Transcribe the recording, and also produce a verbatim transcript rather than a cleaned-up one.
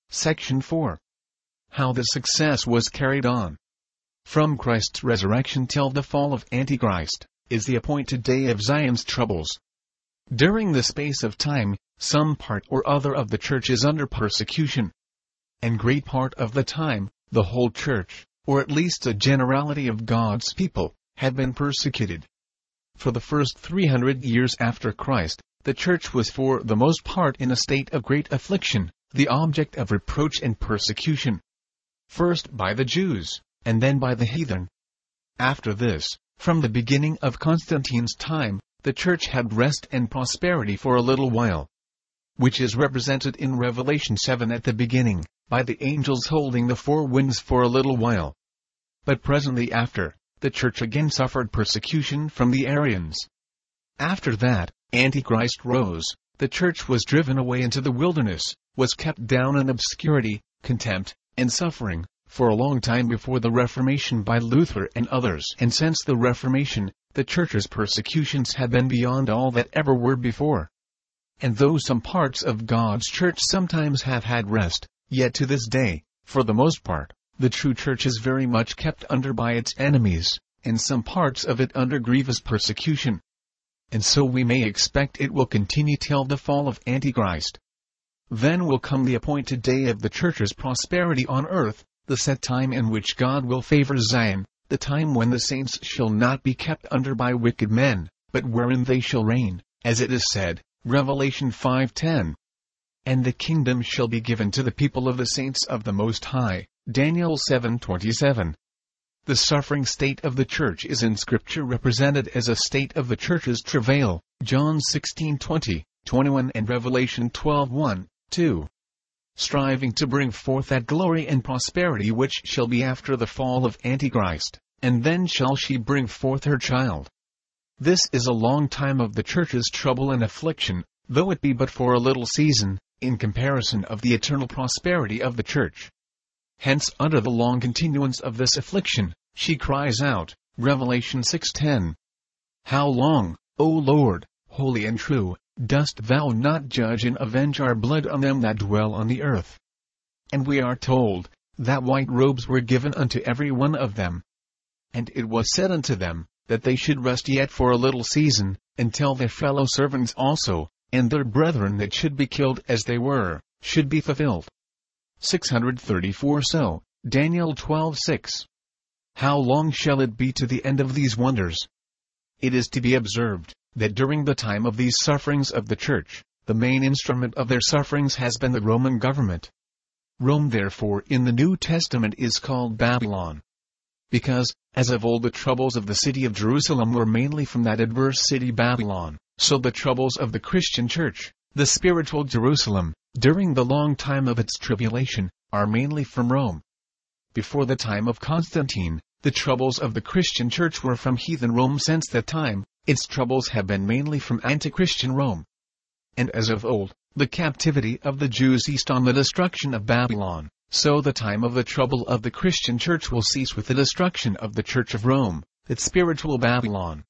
Section four. How the success was carried on. From Christ's resurrection till the fall of Antichrist, is the appointed day of Zion's troubles. During the space of time, some part or other of the church is under persecution. And great part of the time, the whole church, or at least a generality of God's people, have been persecuted. For the first three hundred years after Christ, the church was for the most part in a state of great affliction, the object of reproach and persecution. First by the Jews, and then by the heathen. After this, from the beginning of Constantine's time, the church had rest and prosperity for a little while, which is represented in Revelation seven at the beginning, by the angels holding the four winds for a little while. But presently after, the church again suffered persecution from the Arians. After that, Antichrist rose, the church was driven away into the wilderness, was kept down in obscurity, contempt, and suffering, for a long time before the Reformation by Luther and others. And since the Reformation, the church's persecutions have been beyond all that ever were before. And though some parts of God's church sometimes have had rest, yet to this day, for the most part, the true church is very much kept under by its enemies, and some parts of it under grievous persecution. And so we may expect it will continue till the fall of Antichrist. Then will come the appointed day of the church's prosperity on earth, the set time in which God will favor Zion, the time when the saints shall not be kept under by wicked men, but wherein they shall reign, as it is said, Revelation five ten. And the kingdom shall be given to the people of the saints of the Most High, Daniel seven twenty-seven. The suffering state of the church is in Scripture represented as a state of the church's travail, John sixteen twenty, twenty-one and Revelation twelve one, two. Striving to bring forth that glory and prosperity which shall be after the fall of Antichrist, and then shall she bring forth her child. This is a long time of the church's trouble and affliction, though it be but for a little season, in comparison of the eternal prosperity of the church. Hence under the long continuance of this affliction, she cries out, Revelation six ten. How long, O Lord, holy and true, dost thou not judge and avenge our blood on them that dwell on the earth? And we are told, that white robes were given unto every one of them. And it was said unto them, that they should rest yet for a little season, until their fellow servants also, and their brethren that should be killed as they were, should be fulfilled. six thirty-four So, Daniel twelve six. How long shall it be to the end of these wonders? It is to be observed, that during the time of these sufferings of the church, the main instrument of their sufferings has been the Roman government. Rome therefore in the New Testament is called Babylon. Because, as of old the troubles of the city of Jerusalem were mainly from that adverse city Babylon, so the troubles of the Christian church, the spiritual Jerusalem, during the long time of its tribulation, are mainly from Rome. Before the time of Constantine, the troubles of the Christian church were from heathen Rome. Since that time, its troubles have been mainly from anti-Christian Rome. And as of old, the captivity of the Jews ceased on the destruction of Babylon, so the time of the trouble of the Christian church will cease with the destruction of the Church of Rome, that spiritual Babylon.